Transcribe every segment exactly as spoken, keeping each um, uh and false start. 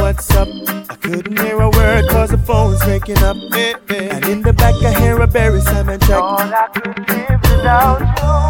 what's up. I couldn't hear a word cause the phone's breaking up. Hey, hey. And in the back I hear a Barry Simon track. All I could live without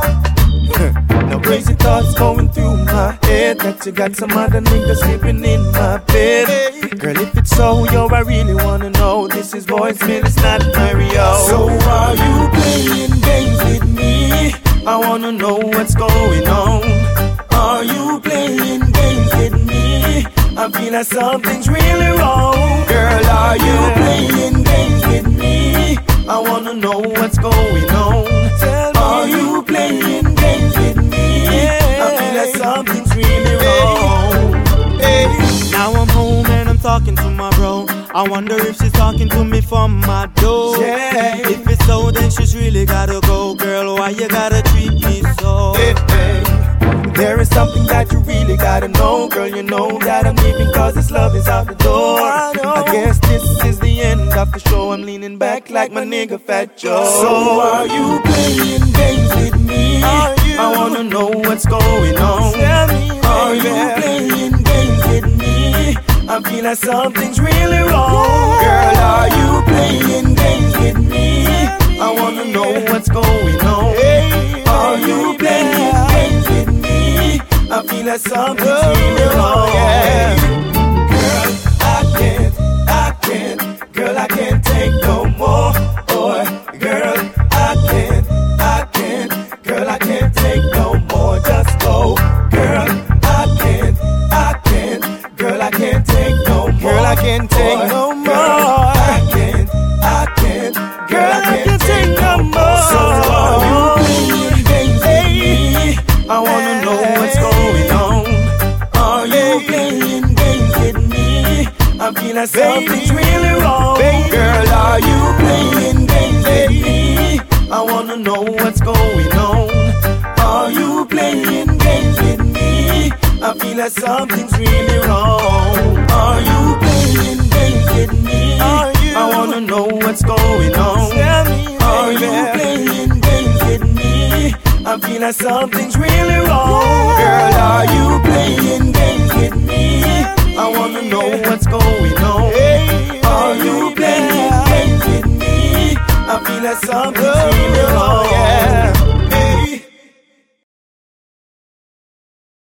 you. Now crazy thoughts going through my head that you got some other nigga sleeping in my bed. Hey. Girl, if it's so, yo, I really wanna know. This is voicemail, it's not Mario. So are you playing games with me? I wanna know what's going on. Are you playing games with me? I feel like something's really wrong. Girl, are you playing games with me? I wanna know what's going on. Tell me, are you playing games with me? Yeah. I feel like something's really wrong. Hey. Hey. Now I'm home and I'm talking to my bro. I wonder if she's talking to me from my door. Yeah. If it's so, then she's really gotta go. Girl, why you gotta treat me so? Hey, hey. There is something that you really gotta know. Girl, you know that I'm leaving cause this love is out the door. I, I guess this is the end of the show. I'm leaning back like my nigga Fat Joe. So are you playing games with me? Are you? I wanna know what's going on. Tell me, are you playing games with me? I feel like something's really wrong. Girl, are you playing games with me? I wanna know what's going on. Are you playing games with me? I feel like something's really wrong. Yeah. Girl, I can't, I can't. Girl, I can't take no more. Or, girl, I can't, I can't. Girl, I can't take no more. Just go. Girl, I can't, I can't. Girl, I can't take no more. Girl, I can't take no more. I can't, I can't. Girl, I can't take no more. So are you playing games with me? I wanna know what's going on. Are you playing games with me? I feel like something's really wrong. Girl, are you playing games with me? I wanna know what's going on. Are you playing games with me? I feel like something's really wrong. Are you playing games with me? Are you? I wanna know what's going on. Tell me, are you playing games with me? I feel like something's really wrong. Girl, are